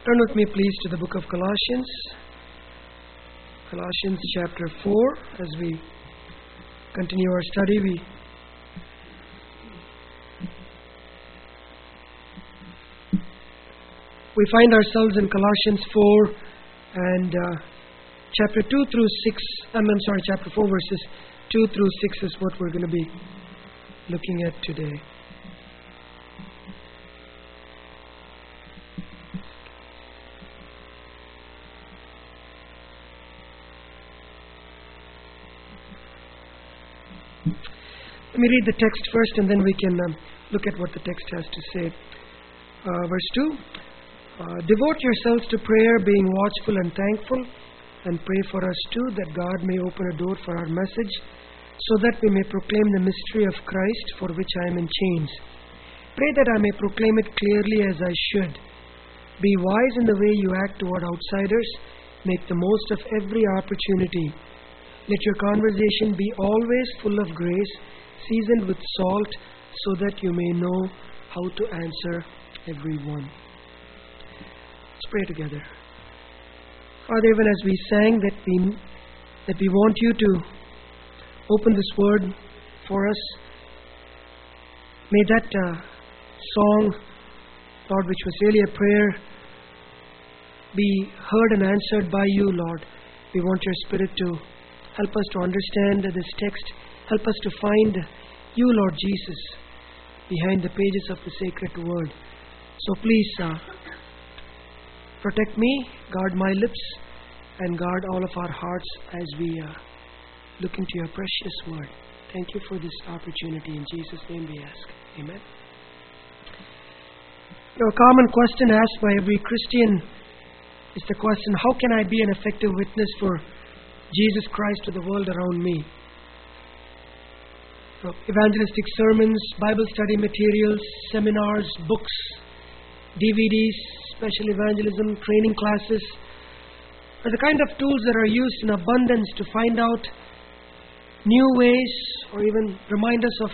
Turn with me, please, to the book of Colossians. Colossians chapter 4. As we continue our study, we find ourselves in Colossians 4 and chapter 2 through 6. Chapter 4 verses 2 through 6 is what we're going to be looking at today. Let me read the text first and then we can look at what the text has to say. Verse 2. Devote yourselves to prayer, being watchful and thankful, and pray for us too, that God may open a door for our message, so that we may proclaim the mystery of Christ, for which I am in chains. Pray that I may proclaim it clearly as I should. Be wise in the way you act toward outsiders. Make the most of every opportunity. Let your conversation be always full of grace, seasoned with salt, so that you may know how to answer everyone. Let's pray together. Father, even as we sang that we want you to open this word for us, may that song, Lord, which was really a prayer, be heard and answered by you, Lord. We want your Spirit to help us to understand this text. Help us to find you, Lord Jesus, behind the pages of the sacred word. So please protect me, guard my lips, and guard all of our hearts as we look into your precious word. Thank you for this opportunity. In Jesus' name we ask. Amen. A common question asked by every Christian is the question, how can I be an effective witness for Jesus Christ to the world around me? Evangelistic sermons, Bible study materials, seminars, books, DVDs, special evangelism, training classes are the kind of tools that are used in abundance to find out new ways or even remind us of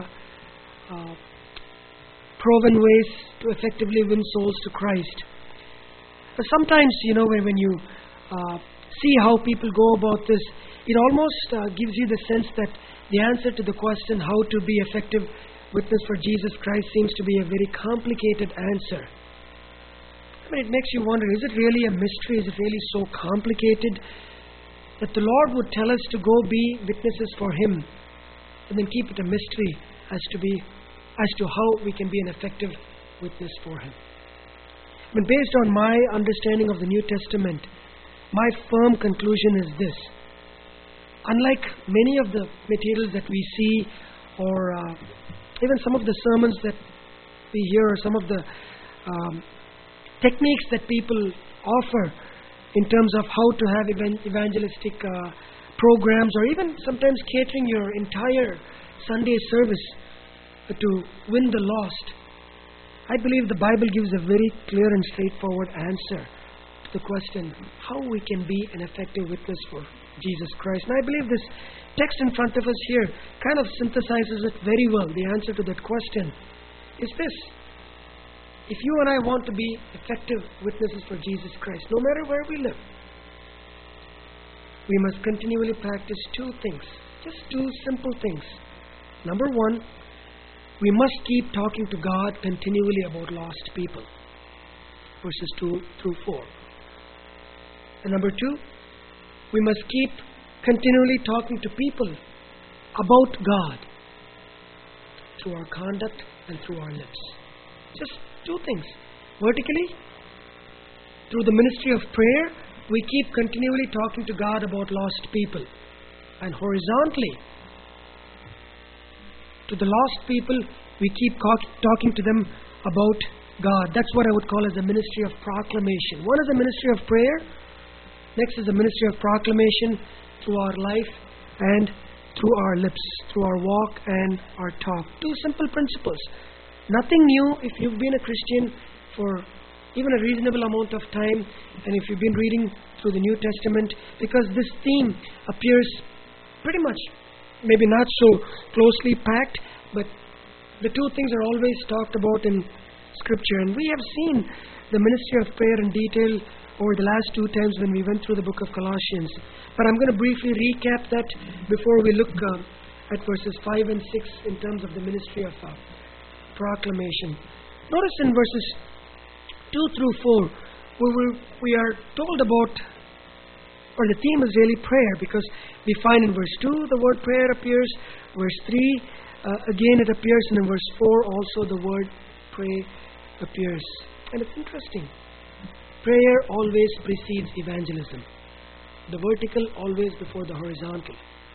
proven ways to effectively win souls to Christ. But sometimes, when you see how people go about this, it almost gives you the sense that the answer to the question how to be effective witness for Jesus Christ seems to be a very complicated answer. It makes you wonder, is it really a mystery? Is it really so complicated that the Lord would tell us to go be witnesses for Him and then keep it a mystery as to how we can be an effective witness for Him? Based on my understanding of the New Testament, my firm conclusion is this. Unlike many of the materials that we see, or even some of the sermons that we hear, or some of the techniques that people offer in terms of how to have evangelistic programs, or even sometimes catering your entire Sunday service to win the lost, I believe the Bible gives a very clear and straightforward answer to the question how we can be an effective witness for Jesus Christ. And I believe this text in front of us here kind of synthesizes it very well. The answer to that question is this. If you and I want to be effective witnesses for Jesus Christ, no matter where we live, we must continually practice two things. Just two simple things. Number one, we must keep talking to God continually about lost people. Verses 2 through 4. And number two, we must keep continually talking to people about God through our conduct and through our lips. Just two things. Vertically, through the ministry of prayer, we keep continually talking to God about lost people. And horizontally, to the lost people, we keep talking to them about God. That's what I would call as a ministry of proclamation. One is a ministry of prayer. Next is a ministry of proclamation through our life and through our lips, through our walk and our talk. Two simple principles. Nothing new if you've been a Christian for even a reasonable amount of time, and if you've been reading through the New Testament, because this theme appears pretty much, maybe not so closely packed, but the two things are always talked about in Scripture. And we have seen the ministry of prayer in detail over the last 2 times when we went through the book of Colossians. But I'm going to briefly recap that before we look at verses 5 and 6 in terms of the ministry of proclamation. Notice in verses 2 through 4, we are told about, or the theme is really prayer, because we find in verse 2 the word prayer appears, verse 3 again it appears, and in verse 4 also the word pray appears. And it's interesting. Prayer always precedes evangelism. The vertical always before the horizontal.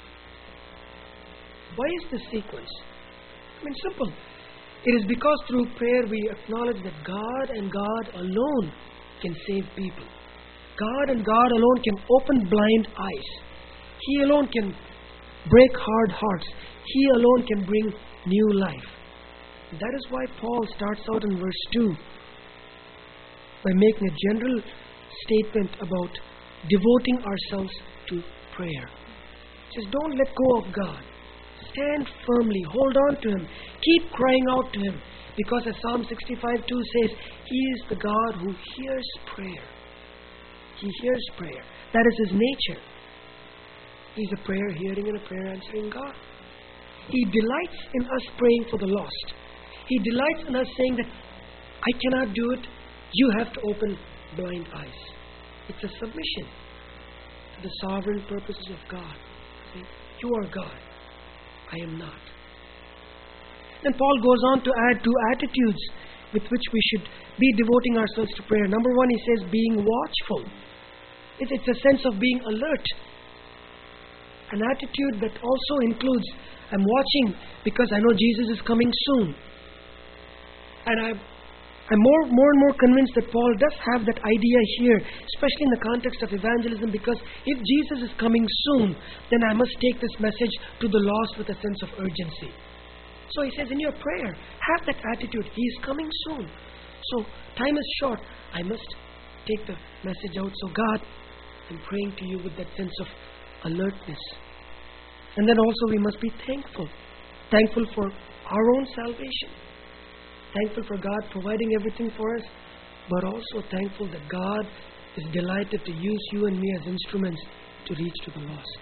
Why is this sequence? I mean, simple. It is because through prayer we acknowledge that God and God alone can save people. God and God alone can open blind eyes. He alone can break hard hearts. He alone can bring new life. That is why Paul starts out in verse 2 by making a general statement about devoting ourselves to prayer. He says, don't let go of God. Stand firmly. Hold on to Him. Keep crying out to Him. Because as Psalm 65:2 says, He is the God who hears prayer. He hears prayer. That is His nature. He's a prayer hearing and a prayer answering God. He delights in us praying for the lost. He delights in us saying that I cannot do it. You have to open blind eyes. It's a submission to the sovereign purposes of God. You are God. I am not. Then Paul goes on to add 2 attitudes with which we should be devoting ourselves to prayer. Number 1, he says, being watchful. It's a sense of being alert. An attitude that also includes, I'm watching because I know Jesus is coming soon. And I'm more and more convinced that Paul does have that idea here, especially in the context of evangelism, because if Jesus is coming soon, then I must take this message to the lost with a sense of urgency. So he says, in your prayer, have that attitude. He is coming soon. So time is short. I must take the message out. So God, I'm praying to you with that sense of alertness. And then also we must be thankful. Thankful for our own salvation. Thankful for God providing everything for us. But also thankful that God is delighted to use you and me as instruments to reach to the lost.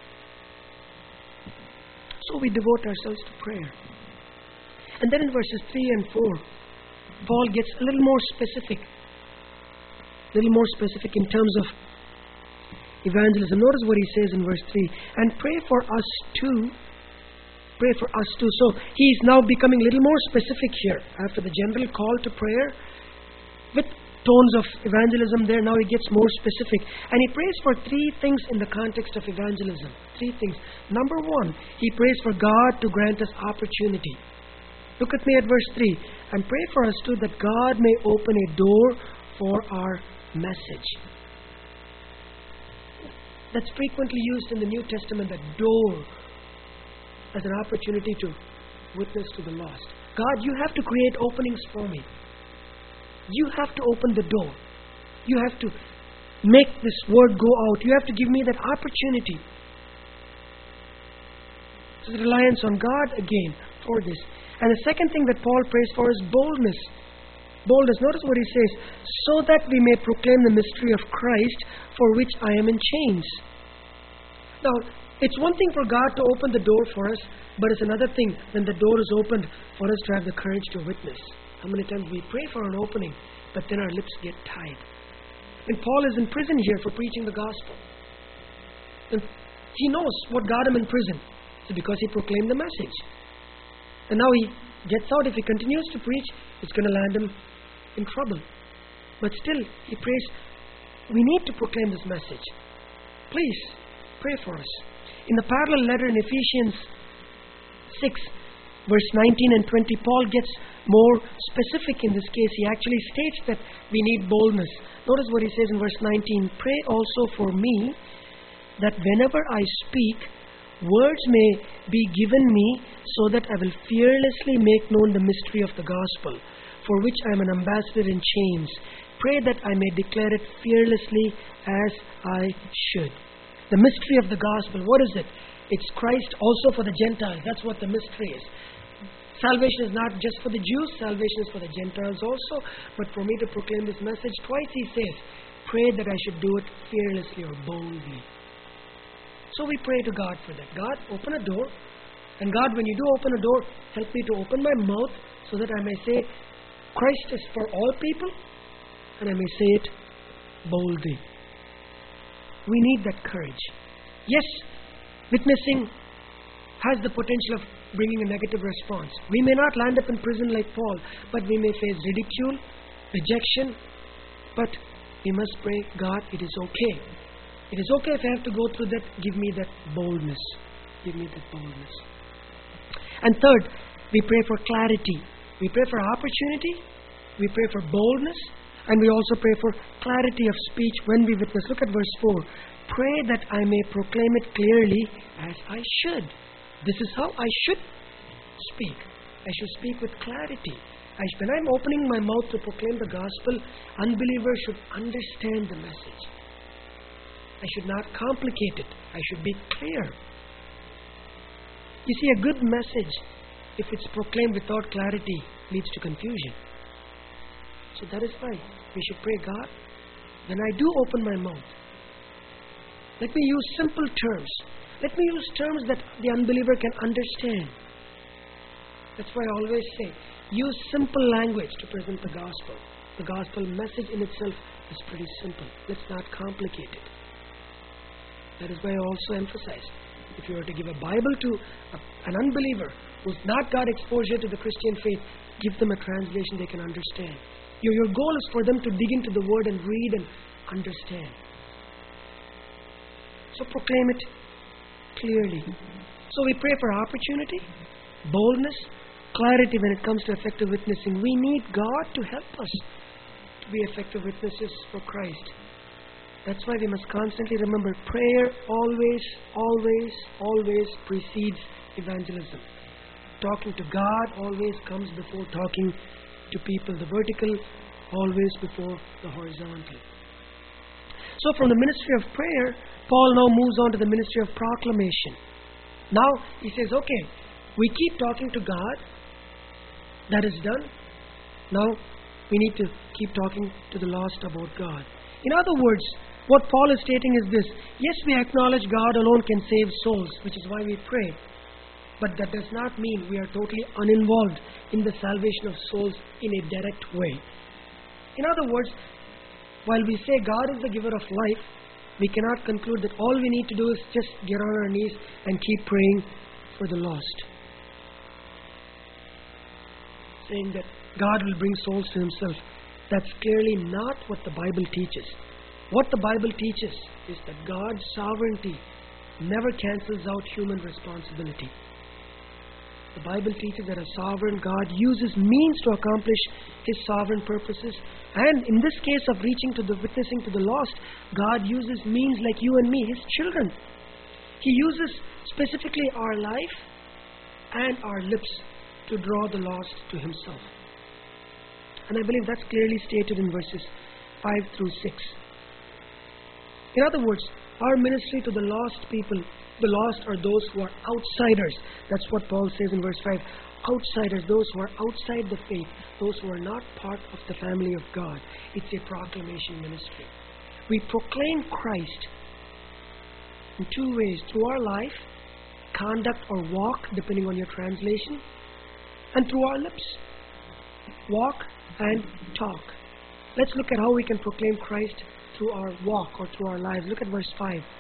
So we devote ourselves to prayer. And then in verses 3 and 4, Paul gets a little more specific. In terms of evangelism. Notice what he says in verse 3. And pray for us too. Pray for us too. So he's now becoming a little more specific here. After the general call to prayer, with tones of evangelism there, now he gets more specific. And he prays for 3 things in the context of evangelism. 3 things. Number 1, he prays for God to grant us opportunity. Look at me at verse 3. And pray for us too that God may open a door for our message. That's frequently used in the New Testament, that door, as an opportunity to witness to the lost. God, you have to create openings for me. You have to open the door. You have to make this word go out. You have to give me that opportunity. It's a reliance on God again for this. And the second thing that Paul prays for is boldness. Boldness. Notice what he says. So that we may proclaim the mystery of Christ, for which I am in chains. Now, it's one thing for God to open the door for us, but it's another thing when the door is opened for us to have the courage to witness. How many times we pray for an opening, but then our lips get tied. And Paul is in prison here for preaching the gospel. And he knows what got him in prison. It's because he proclaimed the message. And now he gets out. If he continues to preach, it's going to land him in trouble. But still, he prays, we need to proclaim this message. Please, pray for us. In the parallel letter in Ephesians 6, verse 19 and 20, Paul gets more specific in this case. He actually states that we need boldness. Notice what he says in verse 19. Pray also for me, that whenever I speak, words may be given me, so that I will fearlessly make known the mystery of the gospel, for which I am an ambassador in chains. Pray that I may declare it fearlessly as I should. The mystery of the gospel, what is it? It's Christ also for the Gentiles. That's what the mystery is. Salvation is not just for the Jews, salvation is for the Gentiles also. But for me to proclaim this message, twice he says, pray that I should do it fearlessly or boldly. So we pray to God for that. God, open a door. And God, when you do open a door, help me to open my mouth so that I may say, Christ is for all people, and I may say it boldly. We need that courage. Yes, witnessing has the potential of bringing a negative response. We may not land up in prison like Paul, but we may face ridicule, rejection. But we must pray, God, it is okay. It is okay if I have to go through that. Give me that boldness. Give me that boldness. And third, we pray for clarity. We pray for opportunity. We pray for boldness. And we also pray for clarity of speech when we witness. Look at verse 4. Pray that I may proclaim it clearly as I should. This is how I should speak. I should speak with clarity. When I'm opening my mouth to proclaim the gospel, unbelievers should understand the message. I should not complicate it. I should be clear. You see, a good message, if it's proclaimed without clarity, leads to confusion. So that is why we should pray, God, when I do open my mouth, let me use simple terms. Let me use terms that the unbeliever can understand. That's why I always say, use simple language to present the gospel. The gospel message in itself is pretty simple. Let's not complicate it. That is why I also emphasize, if you were to give a Bible to an unbeliever who's not got exposure to the Christian faith, give them a translation they can understand. Your goal is for them to dig into the Word and read and understand. So proclaim it clearly. So we pray for opportunity, boldness, clarity when it comes to effective witnessing. We need God to help us to be effective witnesses for Christ. That's why we must constantly remember prayer always precedes evangelism. Talking to God always comes before talking to people. The vertical always before the horizontal. So from the ministry of prayer, Paul now moves on to the ministry of proclamation. Now he says, okay, we keep talking to God. That is done. Now we need to keep talking to the lost about God. In other words, what Paul is stating is this: yes, we acknowledge God alone can save souls, which is why we pray. But that does not mean we are totally uninvolved in the salvation of souls in a direct way. In other words, while we say God is the giver of life, we cannot conclude that all we need to do is just get on our knees and keep praying for the lost. Saying that God will bring souls to Himself. That's clearly not what the Bible teaches. What the Bible teaches is that God's sovereignty never cancels out human responsibility. The Bible teaches that a sovereign God uses means to accomplish His sovereign purposes. And in this case of witnessing to the lost, God uses means like you and me, His children. He uses specifically our life and our lips to draw the lost to Himself. And I believe that's clearly stated in verses 5 through 6. In other words, our ministry to the lost people, the lost are those who are outsiders. That's what Paul says in verse 5. Outsiders, those who are outside the faith, those who are not part of the family of God. It's a proclamation ministry. We proclaim Christ in two ways: through our life, conduct or walk, depending on your translation, and through our lips, walk and talk. Let's look at how we can proclaim Christ through our walk or through our lives. Look at verse 5. It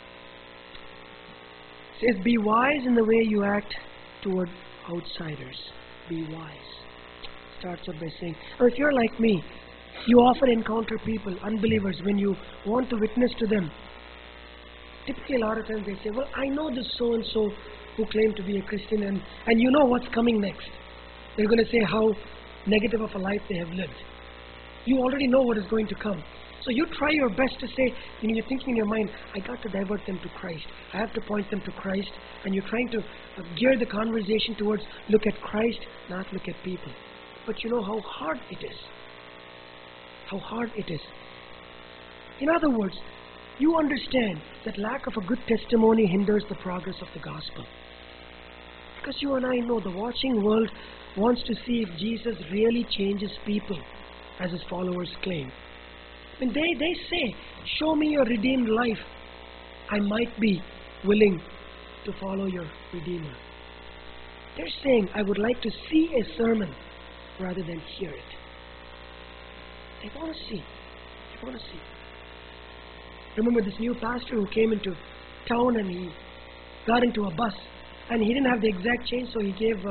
says, be wise in the way you act toward outsiders. Be wise. Starts off by saying, or if you're like me, you often encounter people, unbelievers, when you want to witness to them. Typically, a lot of times they say, well, I know this so-and-so who claim to be a Christian, and you know what's coming next. They're going to say how negative of a life they have lived. You already know what is going to come. So you try your best to say, you're thinking in your mind, I got to divert them to Christ. I have to point them to Christ. And you're trying to gear the conversation towards look at Christ, not look at people. But you know how hard it is. How hard it is. In other words, you understand that lack of a good testimony hinders the progress of the gospel. Because you and I know the watching world wants to see if Jesus really changes people, as his followers claim. When they say, show me your redeemed life, I might be willing to follow your Redeemer. They're saying, I would like to see a sermon rather than hear it. They want to see. They want to see. Remember this new pastor who came into town and he got into a bus and he didn't have the exact change, so he gave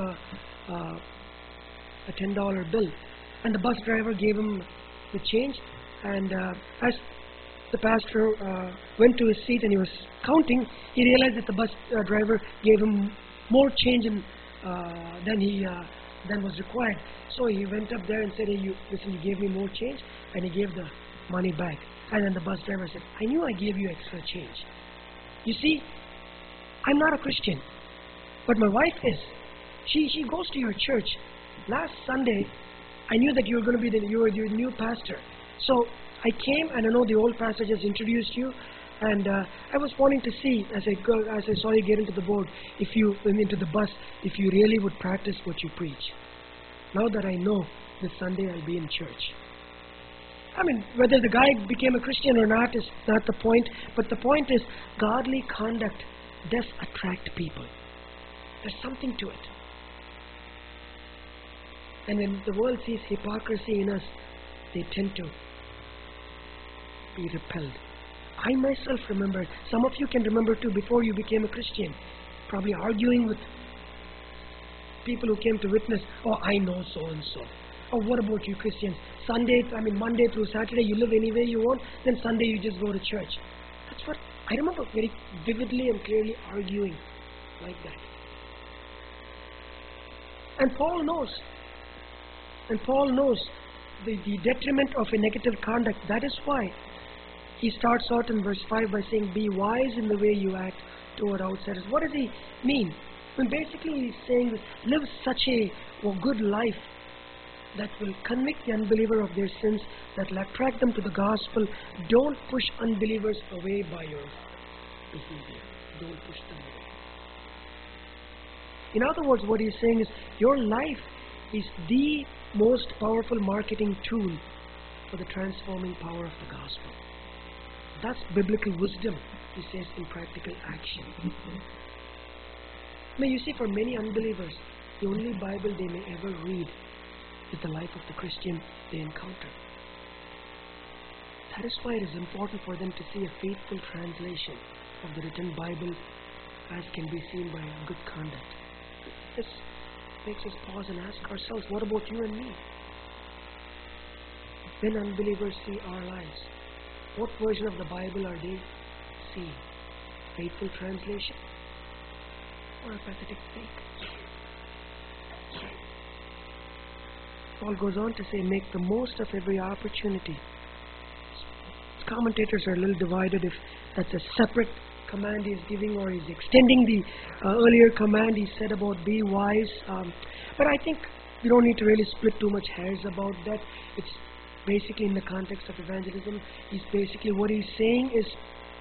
a $10 bill. And the bus driver gave him the change. And as the pastor went to his seat and he was counting, he realized that the bus driver gave him more change than was required. So he went up there and said, hey, listen, you gave me more change. And he gave the money back. And then the bus driver said, I knew I gave you extra change. You see, I'm not a Christian, but my wife is. She goes to your church. Last Sunday, I knew that you were going to be your new pastor. So I came, and I know the old pastor just introduced you, and I was wanting to see, as I saw you get into the board, into the bus, if you really would practice what you preach. Now that I know, this Sunday I'll be in church. I mean, whether the guy became a Christian or not is not the point, but the point is, godly conduct does attract people. There's something to it. And when the world sees hypocrisy in us, they tend to be repelled. I myself remember, some of you can remember too, before you became a Christian, probably arguing with people who came to witness, oh, I know so and so. Oh, what about you Christians? Monday through Saturday, you live any way you want, then Sunday you just go to church. That's what I remember very vividly and clearly arguing like that. And Paul knows the detriment of a negative conduct. That is why he starts out in verse 5 by saying, be wise in the way you act toward outsiders. What does he mean? Well, basically he's saying, live such a good life that will convict the unbeliever of their sins, that will attract them to the gospel. Don't push unbelievers away by your behavior. Don't push them away. In other words, what he's saying is, your life is the most powerful marketing tool for the transforming power of the gospel. That's biblical wisdom, he says, in practical action. Now you see, for many unbelievers, the only Bible they may ever read is the life of the Christian they encounter. That is why it is important for them to see a faithful translation of the written Bible, as can be seen by good conduct. This makes us pause and ask ourselves, what about you and me? When unbelievers see our lives, what version of the Bible are they seeing? Faithful translation or a pathetic fake? Paul goes on to say, make the most of every opportunity. Commentators are a little divided if that's a separate command he's giving or he's extending the earlier command he said about be wise. But I think we don't need to really split too much hairs about that. It's basically in the context of evangelism. What he's saying is,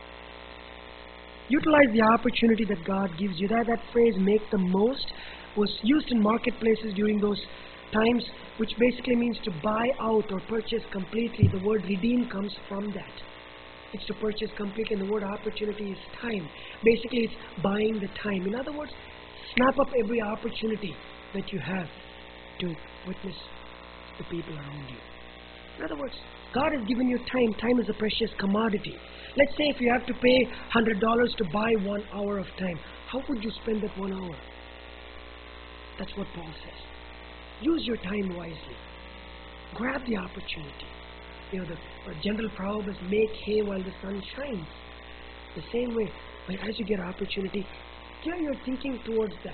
utilize the opportunity that God gives you. That phrase, make the most, was used in marketplaces during those times, which basically means to buy out or purchase completely. The word redeem comes from that. It's to purchase completely, and the word opportunity is time. Basically, it's buying the time. In other words, snap up every opportunity that you have to witness the people around you. In other words, God has given you time. Time is a precious commodity. Let's say if you have to pay $100 to buy 1 hour of time, how would you spend that 1 hour? That's what Paul says. Use your time wisely. Grab the opportunity. The general proverb is make hay while the sun shines. The same way, as you get opportunity, gear your thinking towards that.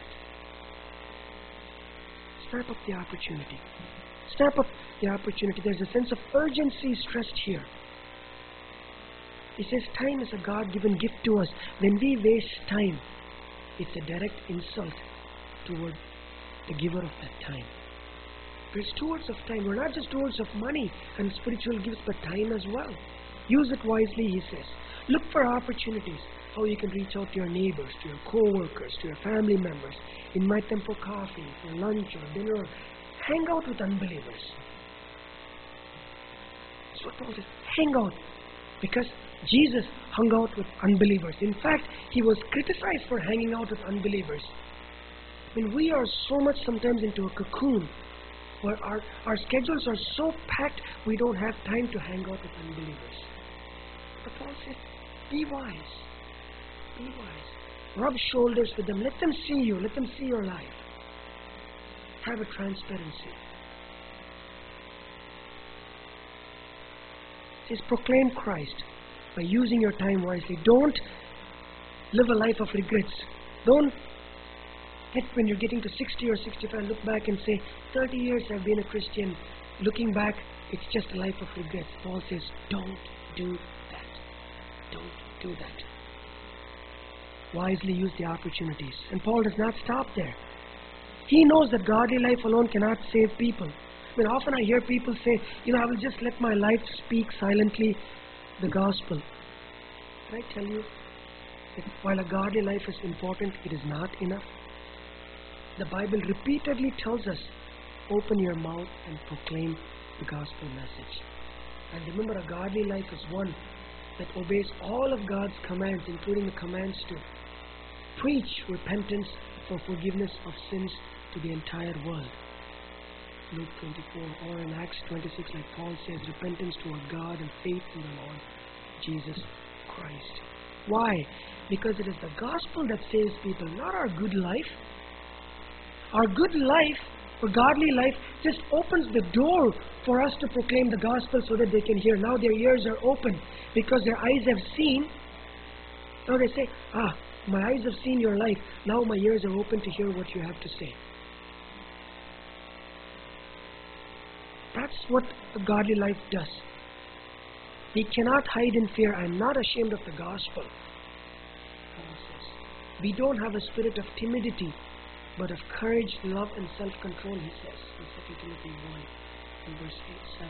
Snap up the opportunity. Snap up the opportunity. There's a sense of urgency stressed here. He says time is a God-given gift to us. When we waste time, it's a direct insult toward the giver of that time. We're stewards of time. We're not just stewards of money and spiritual gifts, but time as well. Use it wisely, he says. Look for opportunities how you can reach out to your neighbors, to your co-workers, to your family members. Invite them for coffee, for lunch or dinner. Hang out with unbelievers. That's what Paul says. Hang out. Because Jesus hung out with unbelievers. In fact, he was criticized for hanging out with unbelievers. I mean, we are so much sometimes into a cocoon where our schedules are so packed we don't have time to hang out with unbelievers. But Paul says, be wise. Be wise. Rub shoulders with them. Let them see you. Let them see your life. Have a transparency. It says, proclaim Christ by using your time wisely. Don't live a life of regrets. Don't when you're getting to 60 or 65, look back and say, 30 years I've been a Christian. Looking back, it's just a life of regrets. Paul says, don't do that. Don't do that. Wisely use the opportunities. And Paul does not stop there. He knows that godly life alone cannot save people. I mean, often I hear people say, I will just let my life speak silently the gospel. Can I tell you that while a godly life is important, it is not enough? The Bible repeatedly tells us, open your mouth and proclaim the gospel message. And remember, a godly life is one that obeys all of God's commands, including the commands to preach repentance for forgiveness of sins to the entire world. Luke 24, or in Acts 26, like Paul says, repentance toward God and faith in the Lord Jesus Christ. Why? Because it is the gospel that saves people, not our good life. Our good life, or godly life, just opens the door for us to proclaim the gospel so that they can hear. Now their ears are open because their eyes have seen. Now they say, my eyes have seen your life. Now my ears are open to hear what you have to say. That's what a godly life does. We cannot hide in fear. I am not ashamed of the gospel. We don't have a spirit of timidity, but of courage, love, and self-control, he says in 2 Timothy 1, in verse 7.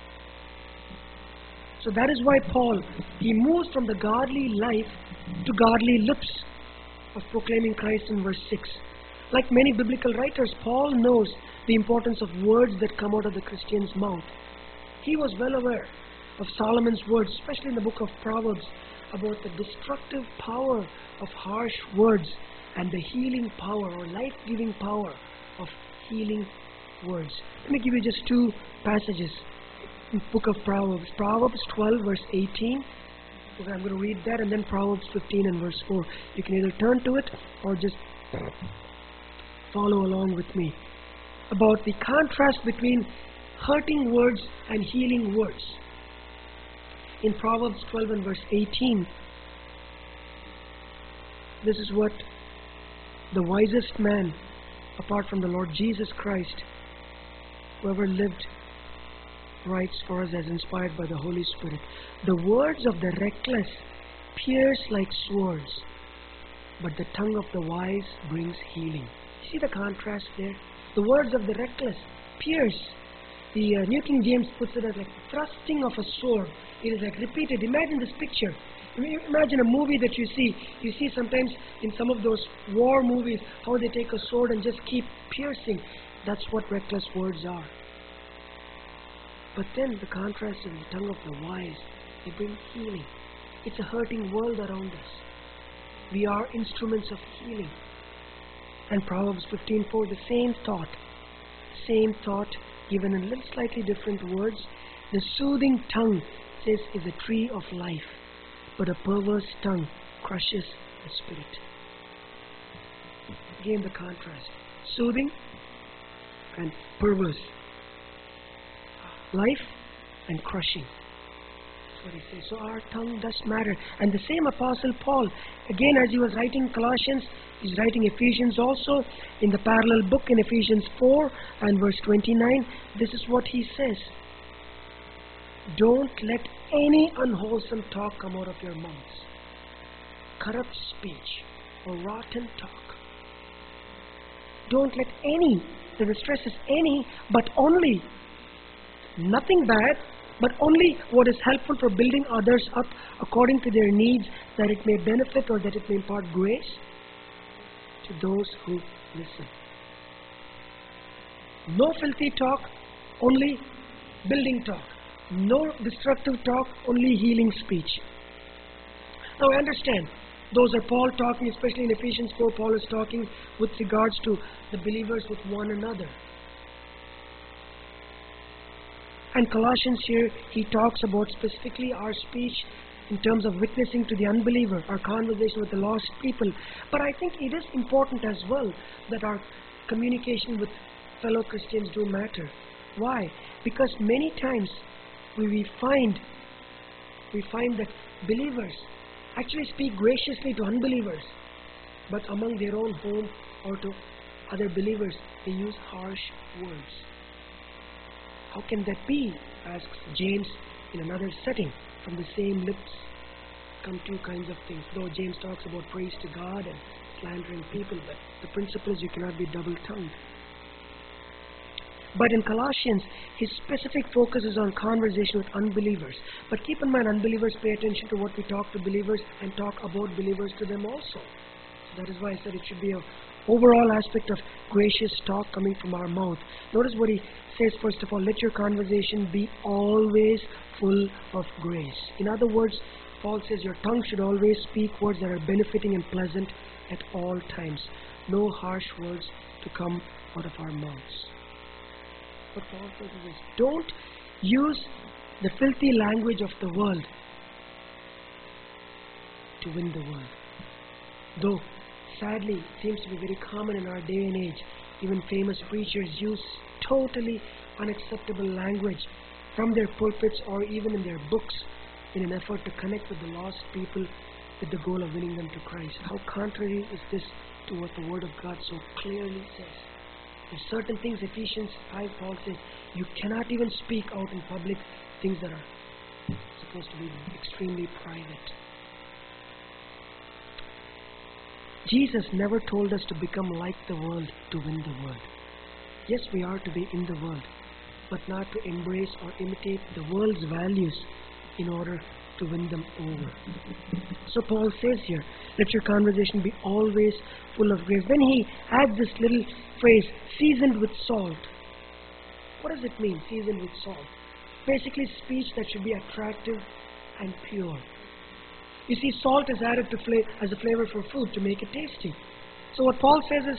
So that is why Paul, he moves from the godly life to godly lips of proclaiming Christ in verse 6. Like many biblical writers, Paul knows the importance of words that come out of the Christian's mouth. He was well aware of Solomon's words, especially in the book of Proverbs, about the destructive power of harsh words and the healing power or life-giving power of healing words. Let me give you just two passages in the book of Proverbs. Proverbs 12 verse 18. Okay, I'm going to read that, and then Proverbs 15 and verse 4. You can either turn to it or just follow along with me. About the contrast between hurting words and healing words. In Proverbs 12 and verse 18, this is what the wisest man, apart from the Lord Jesus Christ, who ever lived, writes for us as inspired by the Holy Spirit. The words of the reckless pierce like swords, but the tongue of the wise brings healing. See the contrast there? The words of the reckless pierce. The New King James puts it as like thrusting of a sword. It is like repeated. Imagine this picture. Imagine a movie that you see. You see sometimes in some of those war movies how they take a sword and just keep piercing. That's what reckless words are. But then the contrast in the tongue of the wise, they bring healing. It's a hurting world around us. We are instruments of healing. And Proverbs 15:4, the same thought given in little slightly different words. The soothing tongue, says, is a tree of life, but a perverse tongue crushes the spirit. Again the contrast. Soothing and perverse. Life and crushing. That's what he says. So our tongue does matter. And the same Apostle Paul, again as he was writing Colossians, he's writing Ephesians also, in the parallel book in Ephesians 4 and verse 29, this is what he says. Don't let any unwholesome talk come out of your mouths. Corrupt speech or rotten talk. Don't let any, the stress is any, but only, nothing bad, but only what is helpful for building others up according to their needs, that it may benefit or that it may impart grace to those who listen. No filthy talk, only building talk. No destructive talk, only healing speech. Now I understand, those are Paul talking, especially in Ephesians 4, Paul is talking with regards to the believers with one another. And Colossians here, he talks about specifically our speech in terms of witnessing to the unbeliever, our conversation with the lost people. But I think it is important as well that our communication with fellow Christians do matter. Why? Because many times we find that believers actually speak graciously to unbelievers, but among their own home or to other believers, they use harsh words. How can that be? Asks James in another setting. From the same lips come two kinds of things. Though James talks about praise to God and slandering people, but the principle is you cannot be double-tongued. But in Colossians, his specific focus is on conversation with unbelievers. But keep in mind, unbelievers pay attention to what we talk to believers and talk about believers to them also. So that is why I said it should be an overall aspect of gracious talk coming from our mouth. Notice what he says, first of all, let your conversation be always full of grace. In other words, Paul says your tongue should always speak words that are benefiting and pleasant at all times. No harsh words to come out of our mouths. What Paul says is this: don't use the filthy language of the world to win the world. Though, sadly, it seems to be very common in our day and age. Even famous preachers use totally unacceptable language from their pulpits or even in their books in an effort to connect with the lost people with the goal of winning them to Christ. How contrary is this to what the Word of God so clearly says? There's certain things, Ephesians 5, Paul says, you cannot even speak out in public things that are supposed to be extremely private. Jesus never told us to become like the world to win the world. Yes, we are to be in the world, but not to embrace or imitate the world's values in order to win them over. So Paul says here, let your conversation be always full of grace. Then he adds this little phrase, seasoned with salt. What does it mean, seasoned with salt? Basically, speech that should be attractive and pure. You see, salt is added to as a flavor for food to make it tasty. So what Paul says is,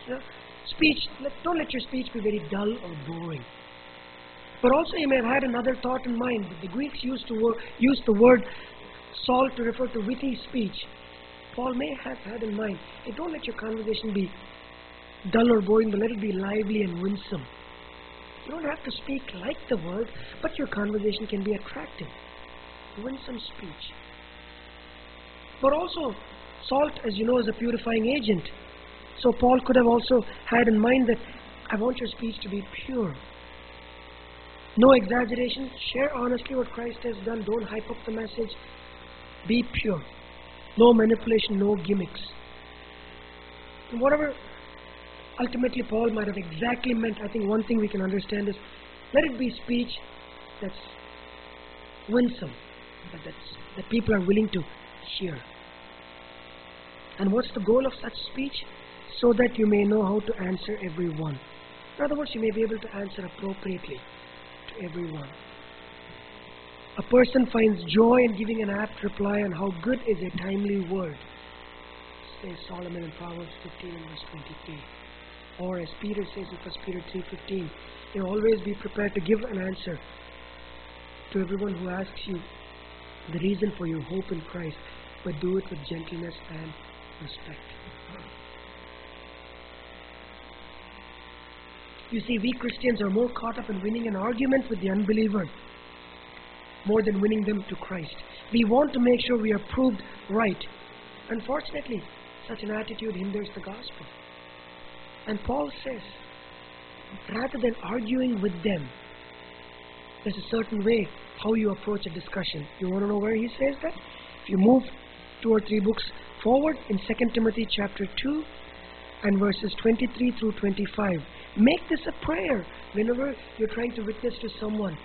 don't let your speech be very dull or boring. But also you may have had another thought in mind. The Greeks used the word salt to refer to witty speech. Paul may have had in mind, hey, don't let your conversation be dull or boring, but let it be lively and winsome. You don't have to speak like the world, but your conversation can be attractive. Winsome speech. But also, salt, as you know, is a purifying agent. So Paul could have also had in mind that I want your speech to be pure. No exaggeration. Share honestly what Christ has done. Don't hype up the message. Be pure. No manipulation, no gimmicks. And whatever ultimately Paul might have exactly meant, I think one thing we can understand is, let it be speech that's winsome, that people are willing to hear. And what's the goal of such speech? So that you may know how to answer everyone. In other words, you may be able to answer appropriately to everyone. A person finds joy in giving an apt reply, and how good is a timely word, says Solomon in Proverbs 15 and verse 23. Or as Peter says in 1 Peter 3:15, you always be prepared to give an answer to everyone who asks you the reason for your hope in Christ, but do it with gentleness and respect. You see, we Christians are more caught up in winning an argument with the unbeliever more than winning them to Christ. We want to make sure we are proved right. Unfortunately, such an attitude hinders the gospel. And Paul says, rather than arguing with them, there's a certain way how you approach a discussion. You want to know where he says that? If you move 2 or 3 books forward in 2 Timothy chapter 2 and verses 23 through 25, make this a prayer whenever you're trying to witness to someone.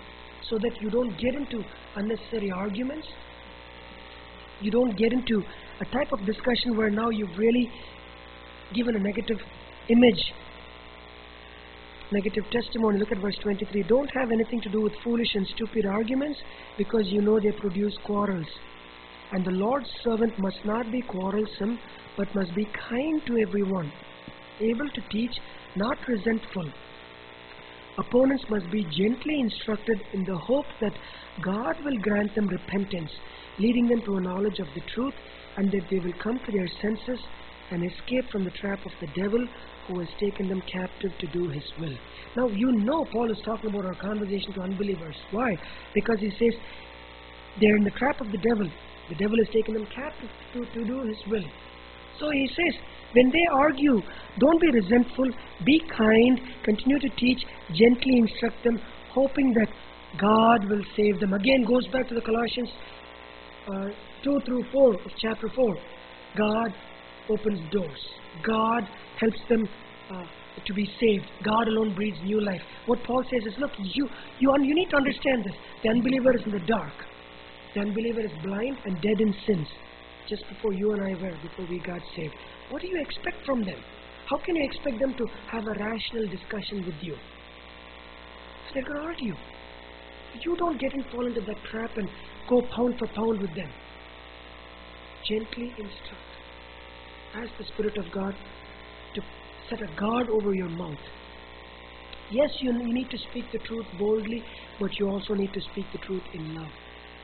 so that you don't get into unnecessary arguments. You don't get into a type of discussion where now you've really given a negative image, negative testimony. Look at verse 23. Don't have anything to do with foolish and stupid arguments, because you know they produce quarrels. And the Lord's servant must not be quarrelsome, but must be kind to everyone, able to teach, not resentful. Opponents must be gently instructed in the hope that God will grant them repentance, leading them to a knowledge of the truth, and that they will come to their senses and escape from the trap of the devil, who has taken them captive to do his will. Now, you know Paul is talking about our conversation to unbelievers. Why? Because he says they're in the trap of the devil. The devil has taken them captive to do his will. So he says, when they argue, don't be resentful, be kind, continue to teach, gently instruct them, hoping that God will save them. Again, goes back to the Colossians 2 through 4 of chapter 4. God opens doors. God helps them to be saved. God alone breathes new life. What Paul says is, look, you need to understand this. The unbeliever is in the dark. The unbeliever is blind and dead in sins, just before you and I were, before we got saved. What do you expect from them? How can you expect them to have a rational discussion with you? So they're going to argue. You don't fall into that trap and go pound for pound with them. Gently instruct. Ask the Spirit of God to set a guard over your mouth. Yes, you need to speak the truth boldly, but you also need to speak the truth in love.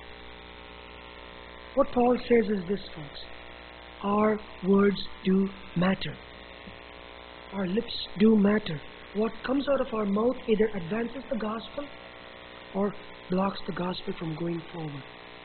What Paul says is this, folks. Our words do matter. Our lips do matter. What comes out of our mouth either advances the gospel or blocks the gospel from going forward.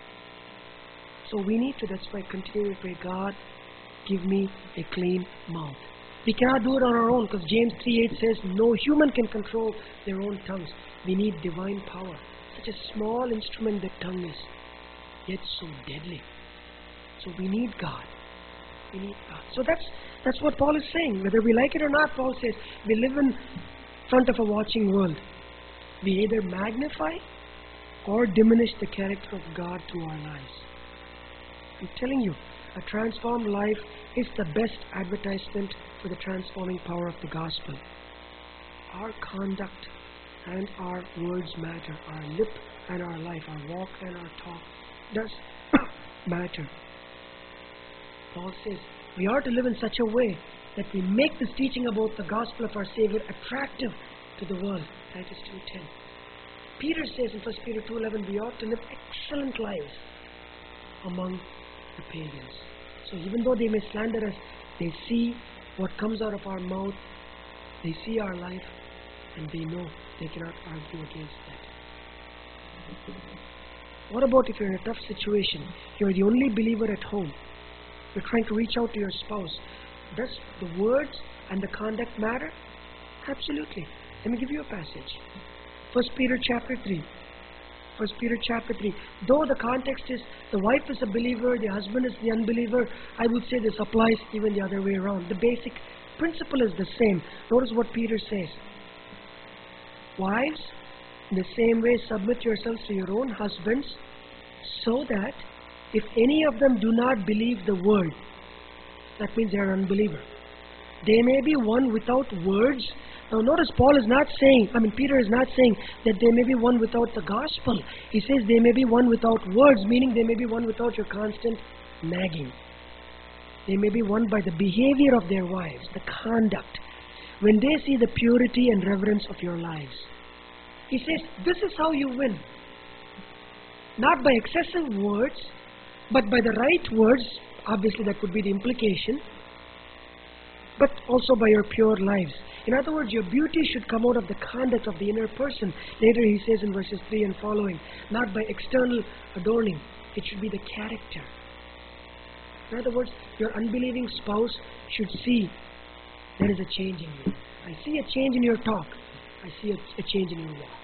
So we need to, that's why, continue to pray, God, give me a clean mouth. We cannot do it on our own, because James 3:8 says, no human can control their own tongues. We need divine power. Such a small instrument that tongue is, yet so deadly. So we need God. We need God. So that's what Paul is saying. Whether we like it or not, Paul says, we live in front of a watching world. We either magnify or diminish the character of God to our lives. I'm telling you, a transformed life is the best advertisement for the transforming power of the gospel. Our conduct and our words matter. Our lip and our life, our walk and our talk does matter. Paul says we are to live in such a way that we make this teaching about the gospel of our Savior attractive to the world. Titus 2:10. Peter says in 1 Peter 2:11, we ought to live excellent lives among the pagans. So even though they may slander us, they see what comes out of our mouth, they see our life, and they know they cannot argue against that. What about if you're in a tough situation? You're the only believer at home. You're trying to reach out to your spouse. Does the words and the conduct matter? Absolutely. Let me give you a passage. 1 Peter chapter 3. 1 Peter chapter 3. Though the context is the wife is a believer, the husband is the unbeliever, I would say this applies even the other way around. The basic principle is the same. Notice what Peter says. Wives, in the same way, submit yourselves to your own husbands, so that if any of them do not believe the word, that means they are an unbeliever, they may be won without words. Now notice Peter is not saying that they may be won without the gospel. He says they may be won without words, meaning they may be won without your constant nagging. They may be won by the behavior of their wives, the conduct, when they see the purity and reverence of your lives. He says this is how you win. Not by excessive words, but by the right words. Obviously that could be the implication, but also by your pure lives. In other words, your beauty should come out of the conduct of the inner person. Later he says in verses 3 and following, not by external adorning. It should be the character. In other words, your unbelieving spouse should see there is a change in you. I see a change in your talk. I see a change in your walk.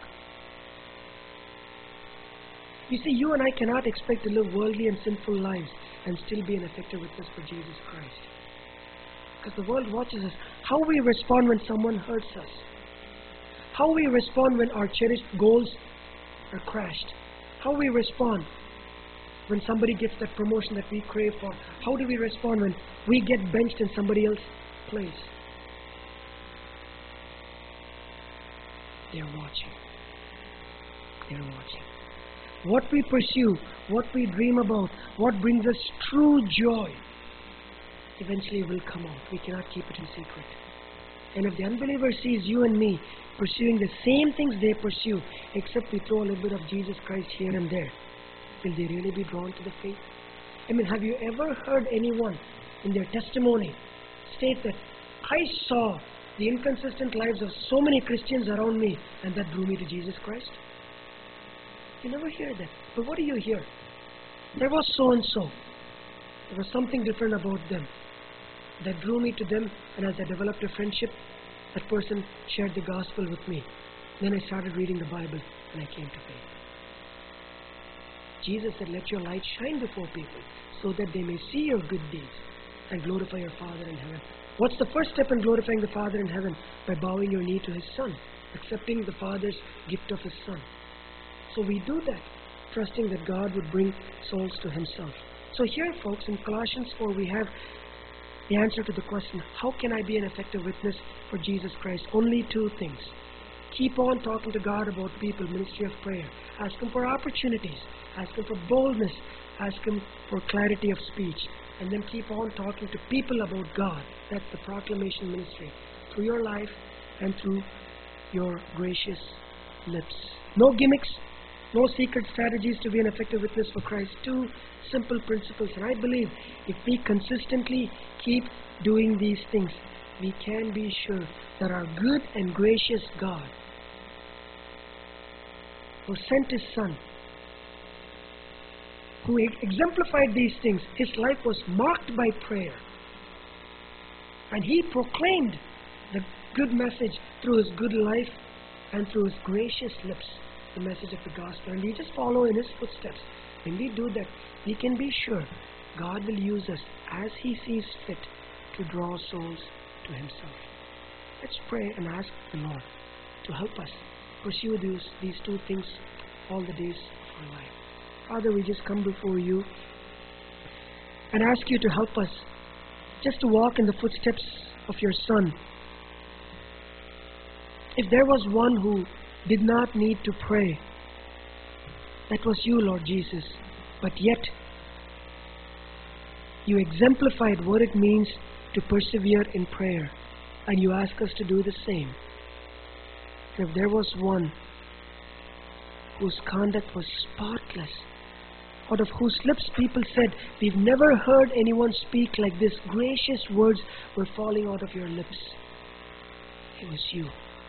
You see, you and I cannot expect to live worldly and sinful lives and still be an effective witness for Jesus Christ. Because the world watches us. How we respond when someone hurts us. How we respond when our cherished goals are crashed. How we respond when somebody gets that promotion that we crave for. How do we respond when we get benched and somebody else plays? They're watching. They're watching. What we pursue, what we dream about, what brings us true joy, eventually will come out. We cannot keep it in secret. And if the unbeliever sees you and me pursuing the same things they pursue, except we throw a little bit of Jesus Christ here and there, will they really be drawn to the faith? I mean, have you ever heard anyone in their testimony state that I saw the inconsistent lives of so many Christians around me and that drew me to Jesus Christ? You never hear that. But what do you hear? There was so and so. There was something different about them that drew me to them, and as I developed a friendship, that person shared the gospel with me. Then I started reading the Bible and I came to faith. Jesus said, let your light shine before people so that they may see your good deeds and glorify your Father in heaven. What's the first step in glorifying the Father in heaven? By bowing your knee to His Son, accepting the Father's gift of His Son. So we do that, trusting that God would bring souls to Himself. So here, folks, in Colossians 4, we have the answer to the question, how can I be an effective witness for Jesus Christ? Only two things. Keep on talking to God about people, ministry of prayer. Ask Him for opportunities. Ask Him for boldness. Ask Him for clarity of speech. And then keep on talking to people about God. That's the proclamation ministry. Through your life and through your gracious lips. No gimmicks. No secret strategies to be an effective witness for Christ. Two simple principles. And I believe if we consistently keep doing these things, we can be sure that our good and gracious God, who sent His Son, who exemplified these things, His life was marked by prayer. And He proclaimed the good message through His good life and through His gracious lips, the message of the gospel. And we just follow in His footsteps. When we do that, we can be sure God will use us as He sees fit to draw souls to Himself. Let's pray and ask the Lord to help us pursue these two things all the days of our life. Father, we just come before You and ask You to help us just to walk in the footsteps of Your Son. If there was one who did not need to pray, that was You, Lord Jesus. But yet, You exemplified what it means to persevere in prayer, and You ask us to do the same. And if there was one whose conduct was spotless, out of whose lips people said, we've never heard anyone speak like this, gracious words were falling out of Your lips, it was You.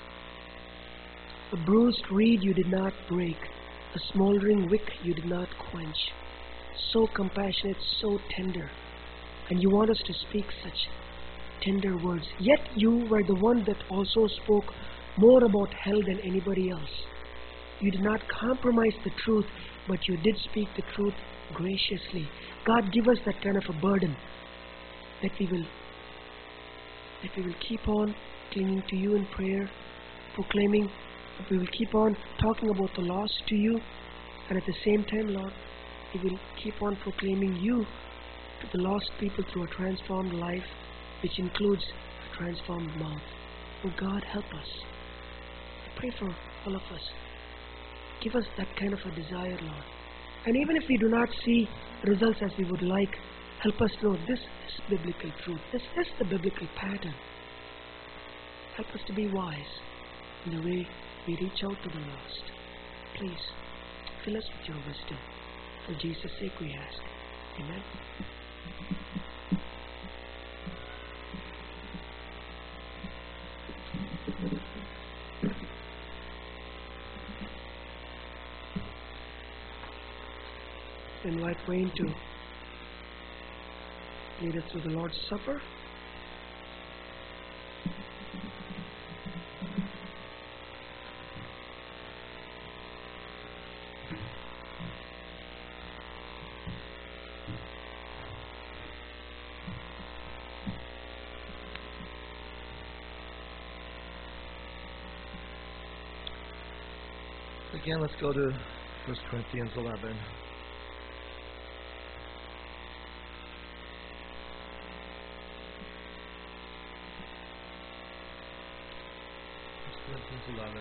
A bruised reed You did not break, a smoldering wick You did not quench. So compassionate, so tender. And You want us to speak such tender words. Yet You were the one that also spoke more about hell than anybody else. You did not compromise the truth, but You did speak the truth graciously. God, give us that kind of a burden that we will keep on clinging to You in prayer, proclaiming, that we will keep on talking about the lost to You, and at the same time, Lord, we will keep on proclaiming You to the lost people through a transformed life, which includes a transformed mouth. Oh God, help us. I pray for all of us. Give us that kind of a desire, Lord. And even if we do not see results as we would like, help us know this is biblical truth. This is the biblical pattern. Help us to be wise in the way we reach out to the lost. Please, fill us with Your wisdom. For Jesus' sake we ask. Amen. Invite Wayne to lead us through the Lord's Supper. Again, let's go to 1 Corinthians 11. 1 Corinthians 11.